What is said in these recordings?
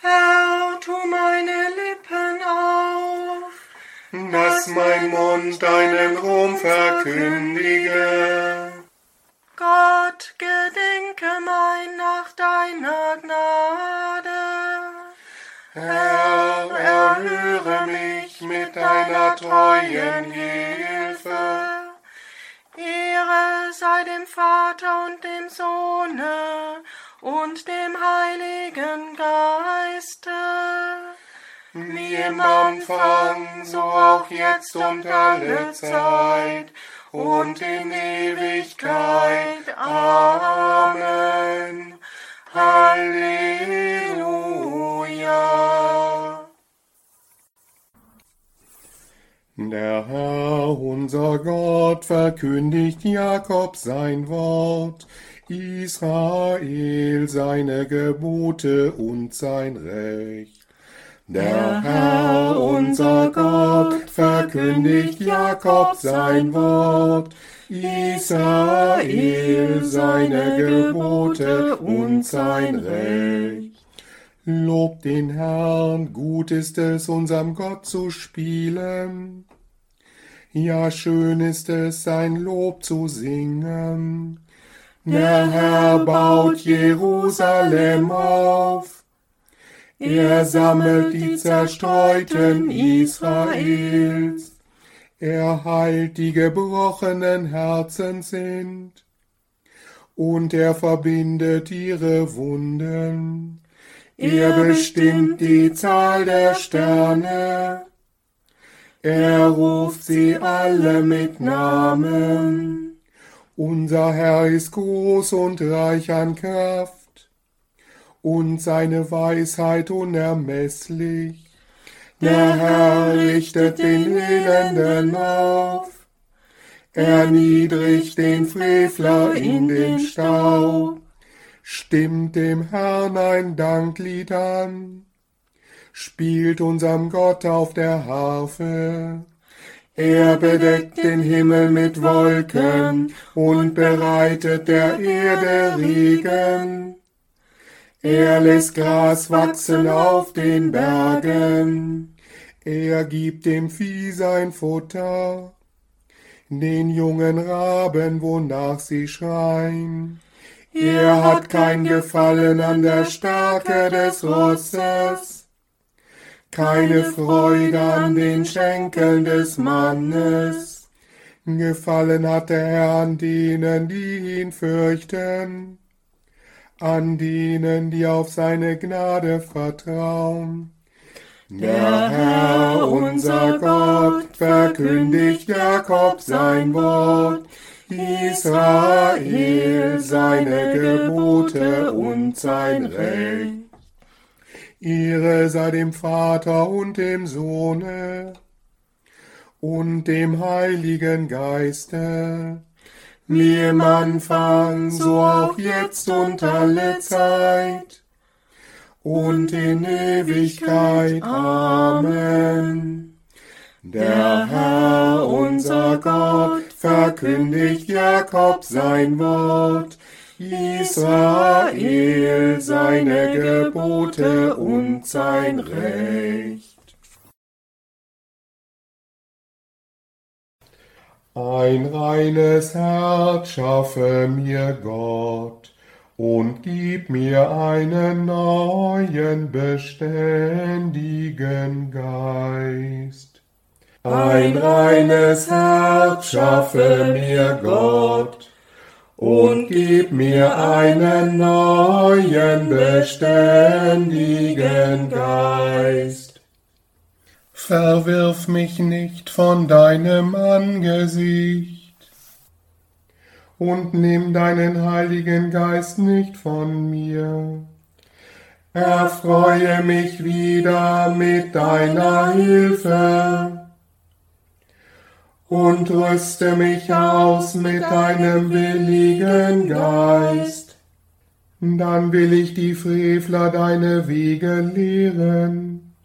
Herr, tu meine Lippen auf, dass mein Mund deinen Ruhm verkündige. Gott, gedenke mein nach deiner Gnade. Herr, erhöre mich mit deiner treuen Hilfe. Ehre sei dem Vater und dem Sohne und dem Heiligen Geiste, Wie im Anfang, so auch jetzt und alle Zeit und in Ewigkeit. Amen. Halleluja. Der Herr, unser Gott, verkündigt Jakob sein Wort, Israel seine Gebote und sein Recht. Der Herr, unser Gott, verkündigt Jakob sein Wort, Israel seine Gebote und sein Recht. Lobt den Herrn, gut ist es, unserem Gott zu spielen. Ja, schön ist es, sein Lob zu singen. Der Herr baut Jerusalem auf. Er sammelt die Zerstreuten Israels. Er heilt die gebrochenen Herzen sind. Und er verbindet ihre Wunden. Er bestimmt die Zahl der Sterne. Er ruft sie alle mit Namen. Unser Herr ist groß und reich an Kraft und seine Weisheit unermesslich. Der Herr richtet den Elenden auf. Erniedrigt den Frevler in den Staub. Stimmt dem Herrn ein Danklied an, spielt unserem Gott auf der Harfe. Er bedeckt den Himmel mit Wolken und bereitet der Erde Regen. Er lässt Gras wachsen auf den Bergen. Er gibt dem Vieh sein Futter, den jungen Raben, wonach sie schreien. Er hat kein Gefallen an der Stärke des Rosses, keine Freude an den Schenkeln des Mannes. Gefallen hat der Herr an denen, die ihn fürchten, an denen, die auf seine Gnade vertrauen. Der Herr, unser Gott, verkündigt Jakob sein Wort, Israel seine Gebote und sein Recht. Ehre sei dem Vater und dem Sohne und dem Heiligen Geiste, wie im Anfang, so auch jetzt und alle Zeit und in Ewigkeit. Amen. Der Herr, unser Gott, verkündigt Jakob sein Wort, Israel seine Gebote und sein Recht. Ein reines Herz schaffe mir Gott und gib mir einen neuen, beständigen Geist. Ein reines Herz schaffe mir Gott und gib mir einen neuen, beständigen Geist. Verwirf mich nicht von deinem Angesicht und nimm deinen Heiligen Geist nicht von mir. Erfreue mich wieder mit deiner Hilfe und rüste mich aus mit deinem willigen Geist. Dann will ich die Frevler deine Wege lehren,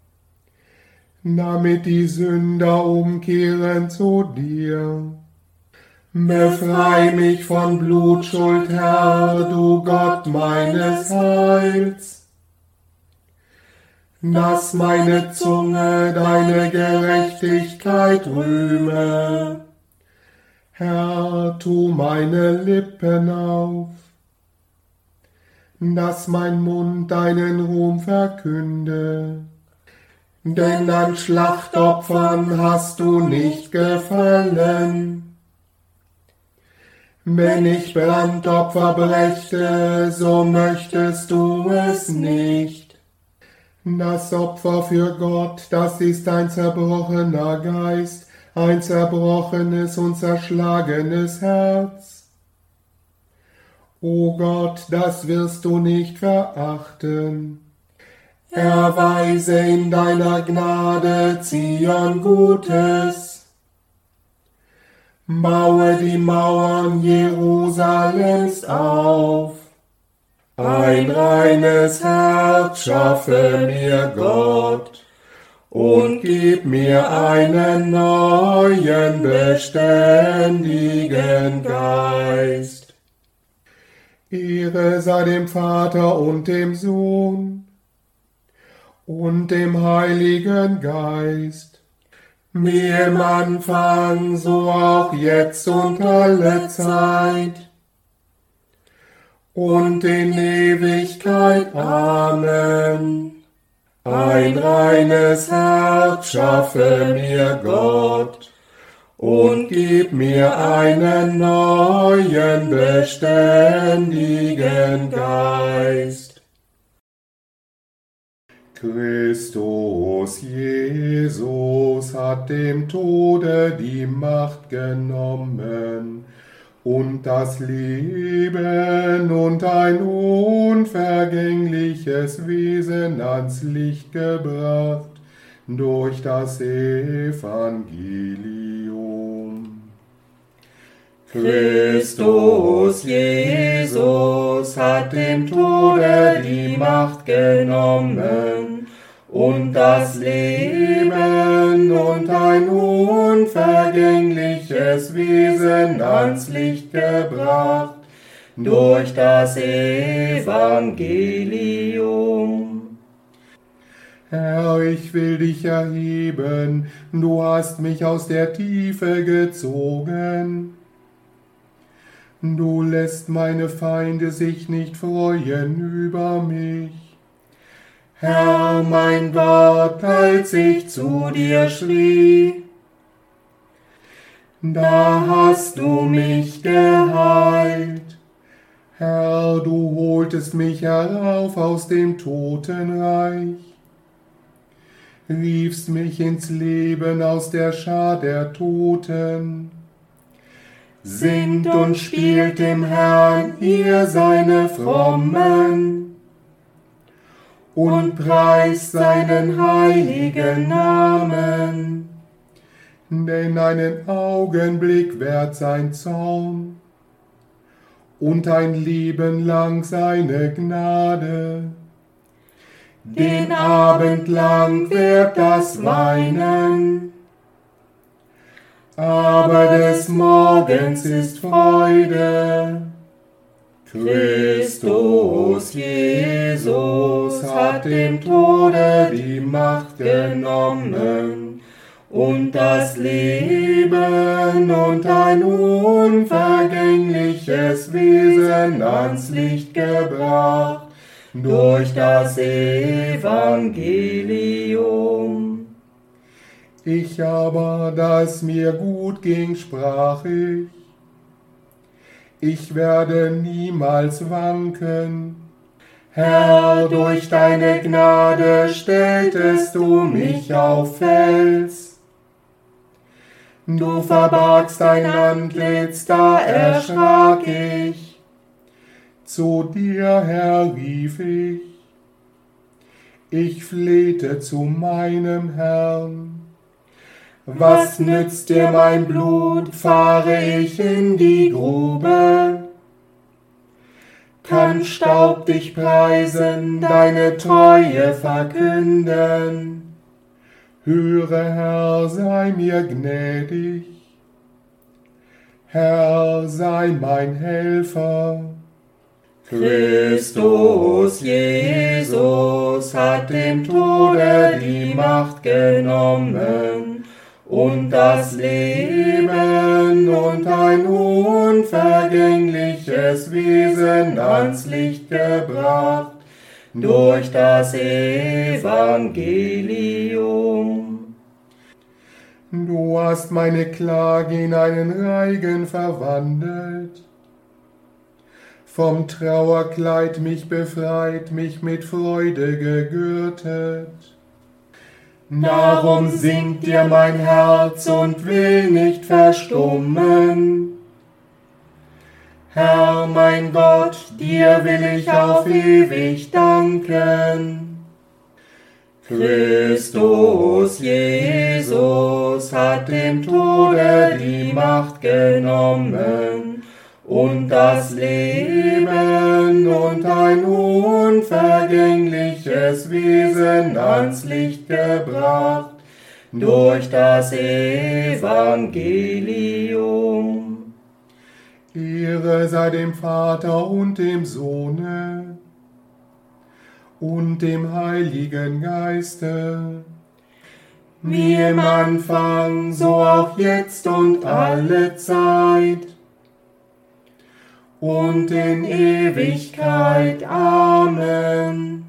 damit die Sünder umkehren zu dir. Befrei mich von Blutschuld, Herr, du Gott meines Heils. dass meine Zunge deine Gerechtigkeit rühme. Herr, tu meine Lippen auf, dass mein Mund deinen Ruhm verkünde. Denn an Schlachtopfern hast du nicht gefallen. Wenn ich Brandopfer brächte, so möchtest du es nicht. Das Opfer für Gott, das ist ein zerbrochener Geist, ein zerbrochenes und zerschlagenes Herz. O Gott, das wirst du nicht verachten. Erweise in deiner Gnade Zion Gutes. Baue die Mauern Jerusalems auf. Ein reines Herz schaffe mir Gott und gib mir einen neuen beständigen Geist. Ehre sei dem Vater und dem Sohn und dem Heiligen Geist, wie im Anfang, so auch jetzt und alle Zeit und in Ewigkeit. Amen. Ein reines Herz schaffe mir Gott und gib mir einen neuen beständigen Geist. Christus Jesus hat dem Tode die Macht genommen und das Leben und ein unvergängliches Wesen ans Licht gebracht durch das Evangelium. Christus Jesus hat dem Tode die Macht genommen und das Leben und ein unvergängliches Wesen ans Licht gebracht durch das Evangelium. Herr, ich will dich erheben, du hast mich aus der Tiefe gezogen. Du lässt meine Feinde sich nicht freuen über mich. Herr, mein Gott, als ich zu dir schrie, da hast du mich geheilt. Herr, du holtest mich herauf aus dem Totenreich, riefst mich ins Leben aus der Schar der Toten. Singt und spielt dem Herrn, ihr seine Frommen, und preist seinen heiligen Namen. Denn einen Augenblick währt sein Zorn und ein Leben lang seine Gnade. Den Abend lang währt das Weinen, aber des Morgens ist Freude. Christus Jesus hat dem Tode die Macht genommen und das Leben und ein unvergängliches Wesen ans Licht gebracht durch das Evangelium. Ich aber, da es mir gut ging, sprach ich werde niemals wanken. Herr, durch deine Gnade stelltest du mich auf Fels. Du verbargst dein Antlitz, da erschrak ich. Zu dir, Herr, rief ich. Ich flehte zu meinem Herrn. Was nützt dir mein Blut, fahre ich in die Grube? Kann Staub dich preisen, deine Treue verkünden? Höre, Herr, sei mir gnädig. Herr, sei mein Helfer. Christus Jesus Jesus hat dem Tode die Macht genommen und das Leben und ein unvergängliches Wesen ans Licht gebracht durch das Evangelium. Du hast meine Klage in einen Reigen verwandelt, vom Trauerkleid mich befreit, mich mit Freude gegürtet. Darum singt dir mein Herz und will nicht verstummen. Herr mein Gott, dir will ich auf ewig danken. Christus Jesus hat dem Tode die Macht genommen und das Leben und ein unvergängliches Wesen ans Licht gebracht durch das Evangelium. Ehre sei dem Vater und dem Sohne und dem Heiligen Geiste, wie im Anfang, so auch jetzt und alle Zeit und in Ewigkeit. Amen.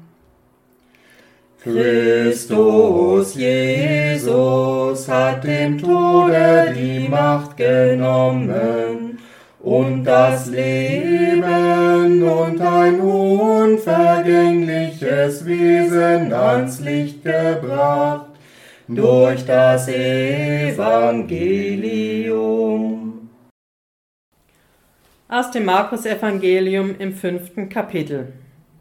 Christus Jesus hat dem Tode die Macht genommen und das Leben und ein unvergängliches Wesen ans Licht gebracht durch das Evangelium. Aus dem Markus-Evangelium im 5. Kapitel.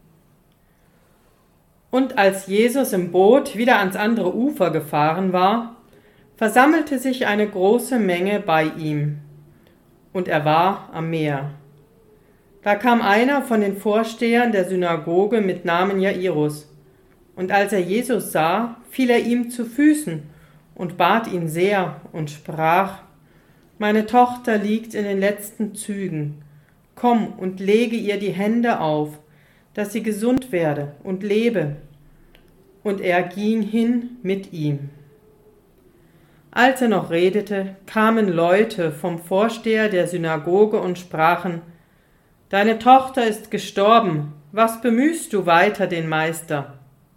Und als Jesus im Boot wieder ans andere Ufer gefahren war, versammelte sich eine große Menge bei ihm, und er war am Meer. Da kam einer von den Vorstehern der Synagoge mit Namen Jairus, und als er Jesus sah, fiel er ihm zu Füßen und bat ihn sehr und sprach: Meine Tochter liegt in den letzten Zügen. Komm und lege ihr die Hände auf, dass sie gesund werde und lebe. Und er ging hin mit ihm. Als er noch redete, kamen Leute vom Vorsteher der Synagoge und sprachen: Deine Tochter ist gestorben, was bemühst du weiter den Meister?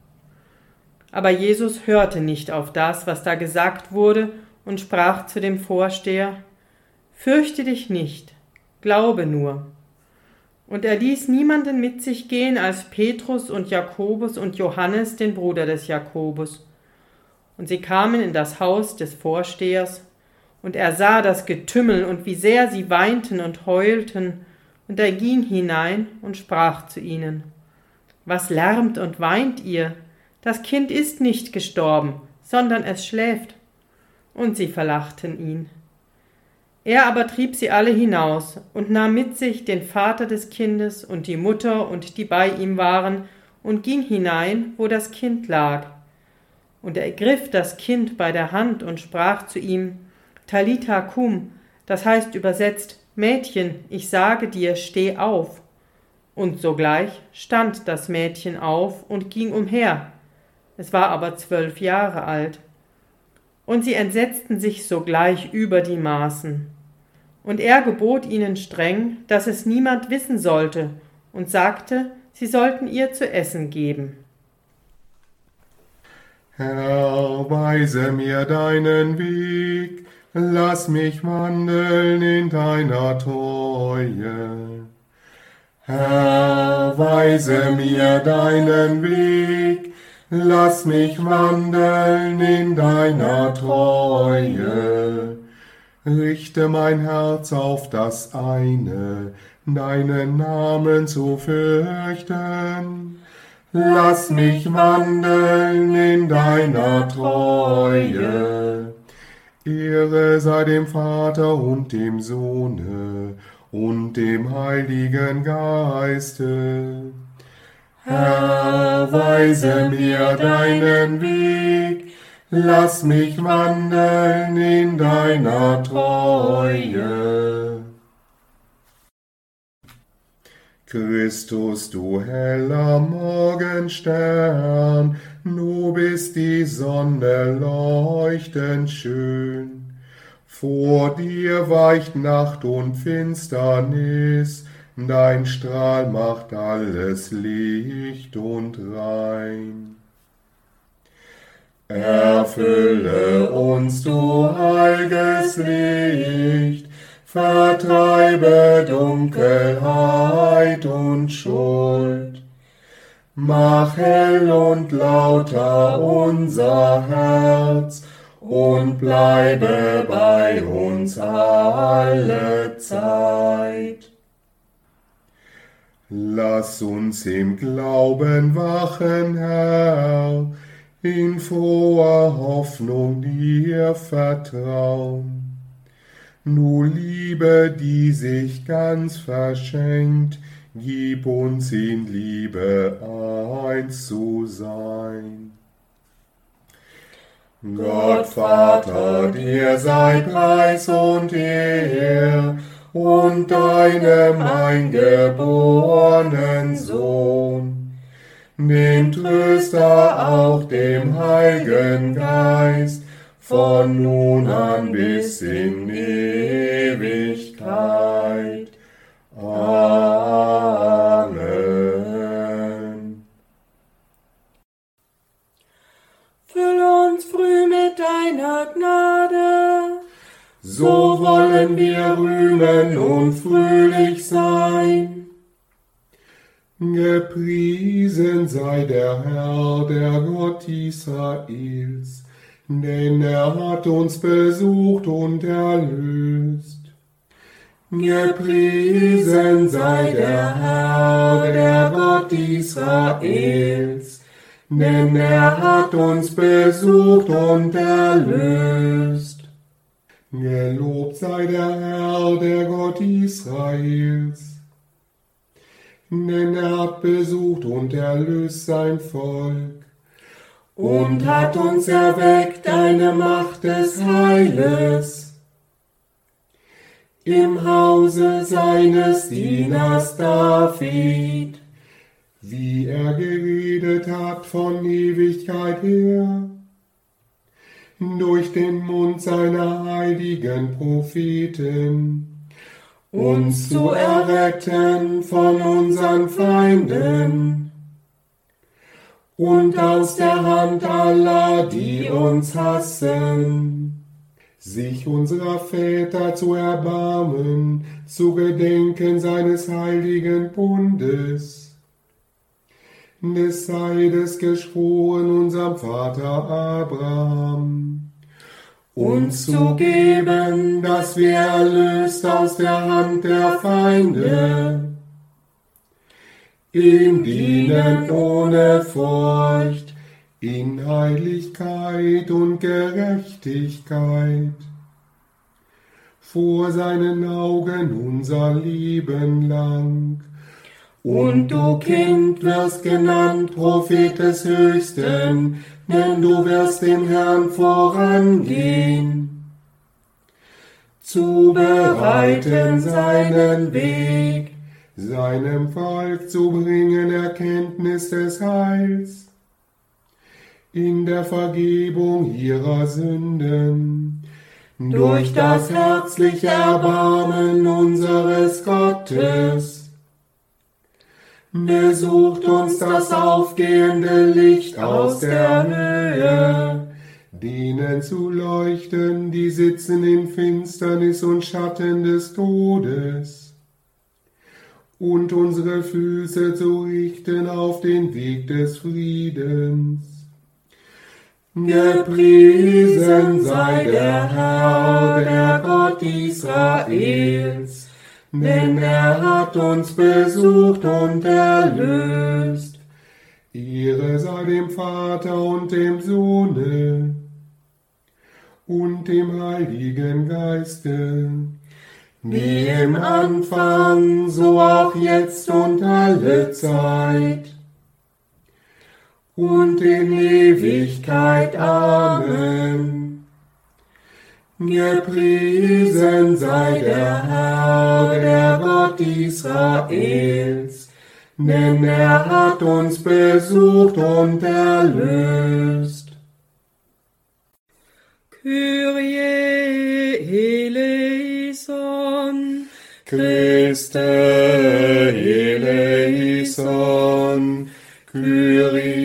Aber Jesus hörte nicht auf das, was da gesagt wurde, und sprach zu dem Vorsteher: Fürchte dich nicht, glaube nur. Und er ließ niemanden mit sich gehen als Petrus und Jakobus und Johannes, den Bruder des Jakobus. Und sie kamen in das Haus des Vorstehers, und er sah das Getümmel und wie sehr sie weinten und heulten, und er ging hinein und sprach zu ihnen: Was lärmt und weint ihr? Das Kind ist nicht gestorben, sondern es schläft. Und sie verlachten ihn. Er aber trieb sie alle hinaus und nahm mit sich den Vater des Kindes und die Mutter und die bei ihm waren und ging hinein, wo das Kind lag. Und er ergriff das Kind bei der Hand und sprach zu ihm: Talitha kum, das heißt übersetzt: Mädchen, ich sage dir, steh auf. Und sogleich stand das Mädchen auf und ging umher. Es war aber 12 Jahre alt. Und sie entsetzten sich sogleich über die Maßen. Und er gebot ihnen streng, dass es niemand wissen sollte, und sagte, sie sollten ihr zu essen geben. Herr, weise mir deinen Weg, lass mich wandeln in deiner Treue. Herr, weise mir deinen Weg, lass mich wandeln in deiner Treue. Richte mein Herz auf das eine, deinen Namen zu fürchten. Lass mich wandeln in deiner Treue. Ehre sei dem Vater und dem Sohne und dem Heiligen Geiste. Herr, weise mir deinen Weg, lass mich wandeln in deiner Treue. Christus, du heller Morgenstern, du bist die Sonne leuchtend schön. Vor dir weicht Nacht und Finsternis, dein Strahl macht alles licht und rein. Erfülle uns, du heilges Licht, vertreibe Dunkelheit und Schuld. Mach hell und lauter unser Herz und bleibe bei uns alle Zeit. Lass uns im Glauben wachen, Herr, in froher Hoffnung dir vertrauen. Du Liebe, die sich ganz verschenkt, gib uns in Liebe eins zu sein. Gott Vater, dir sei Preis und Ehr und deinem eingeborenen Sohn, dem Tröster, auch dem Heiligen Geist, von nun an bis in Ewigkeit. Amen. Fülle uns früh mit deiner Gnade, So wollen wir rühmen und fröhlich sein. Gepriesen sei der Herr, der Gott Israels, denn er hat uns besucht und erlöst. Gepriesen sei der Herr, der Gott Israels, denn er hat uns besucht und erlöst. Gelobt sei der Herr, der Gott Israels, denn er hat besucht und erlöst sein Volk und hat uns erweckt eine Macht des Heiles im Hause seines Dieners David, wie er geredet hat von Ewigkeit her, durch den Mund seiner heiligen Propheten, uns zu erretten von unseren Feinden und aus der Hand aller, die uns hassen, sich unserer Väter zu erbarmen, zu gedenken seines heiligen Bundes, des Seides geschworen unserem Vater Abraham, uns zu geben, dass wir erlöst aus der Hand der Feinde, ihm dienen ohne Furcht, in Heiligkeit und Gerechtigkeit, vor seinen Augen unser Leben lang. Und du, Kind, wirst genannt Prophet des Höchsten, denn du wirst dem Herrn vorangehen, zu bereiten seinen Weg, seinem Volk zu bringen Erkenntnis des Heils, in der Vergebung ihrer Sünden, durch das herzliche Erbarmen unseres Gottes. Besucht uns das aufgehende Licht aus der Höhe, denen zu leuchten, die sitzen in Finsternis und Schatten des Todes, und unsere Füße zu richten auf den Weg des Friedens. Gepriesen sei der Herr, der Gott Israels, denn er hat uns besucht und erlöst. Ehre sei dem Vater und dem Sohne und dem Heiligen Geiste, wie im Anfang, so auch jetzt und alle Zeit und in Ewigkeit. Amen. Gepriesen sei der Herr, der Gott Israels, denn er hat uns besucht und erlöst. Kyrie eleison, Christe eleison, Kyrie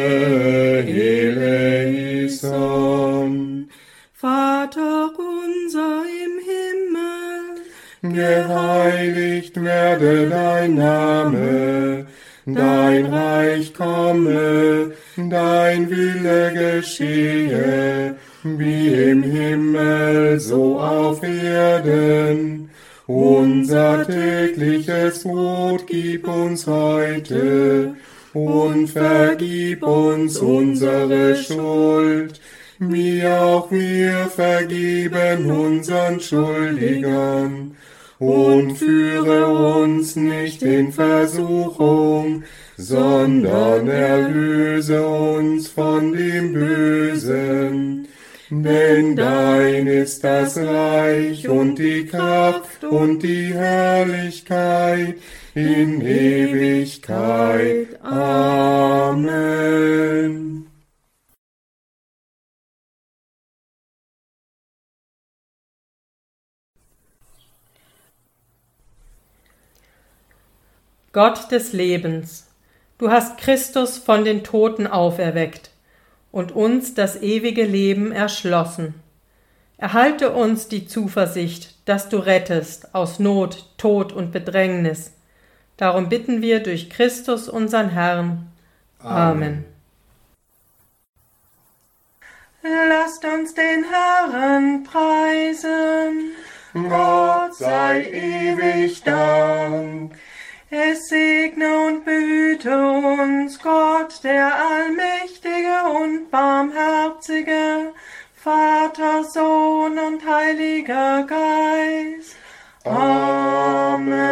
eleison. Vater unser im Himmel, Geheiligt werde dein Name, dein Reich komme, dein Wille geschehe, wie im Himmel, so auf Erden. Unser tägliches Brot gib uns heute und vergib uns unsere Schuld, wie auch wir vergeben unseren Schuldigern. Und führe uns nicht in Versuchung, sondern erlöse uns von dem Bösen. Denn dein ist das Reich und die Kraft und die Herrlichkeit in Ewigkeit. Amen. Gott des Lebens, du hast Christus von den Toten auferweckt und uns das ewige Leben erschlossen. Erhalte uns die Zuversicht, dass du rettest aus Not, Tod und Bedrängnis. Darum bitten wir durch Christus unseren Herrn. Amen. Lasst uns den Herrn preisen. Gott sei ewig Dank. Es segne und behüte uns Gott, der allmächtige und barmherzige, Vater, Sohn und Heiliger Geist. Amen.